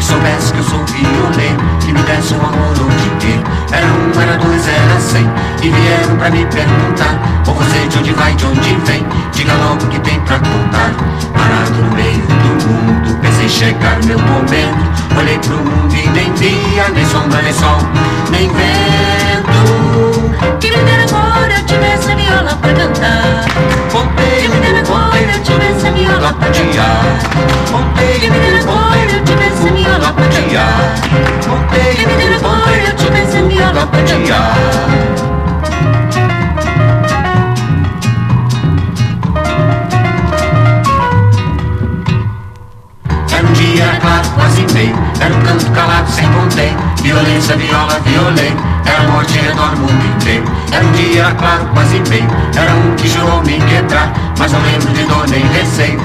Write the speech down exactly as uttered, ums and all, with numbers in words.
soubesse que eu sou violeiro, que me desse um amor o dia inteiro. Era um, era dois, era cem, e vieram pra me perguntar: ô você de onde vai, de onde vem? Diga logo o que tem pra contar. Parado no meio do mundo, pensei chegar meu momento. Olhei pro mundo e nem via, nem sombra, nem sol, nem vento. Que me dera agora eu tivesse a viola pra cantar. Ponteio, Que me dera agora eu tivesse a viola pra cantar. ponteio, Que me dera agora eu tivesse a viola pra cantar. ponteio, Que me dera agora eu tivesse a viola pra cantar. Era um dia, era claro, quase meio. Era um canto calado sem contém. Violência, viola, violei. Era a morte redor o mundo inteiro. Era um dia, era claro, quase meio. Era um que jurou me quebrar, mas não lembro de dor nem receio.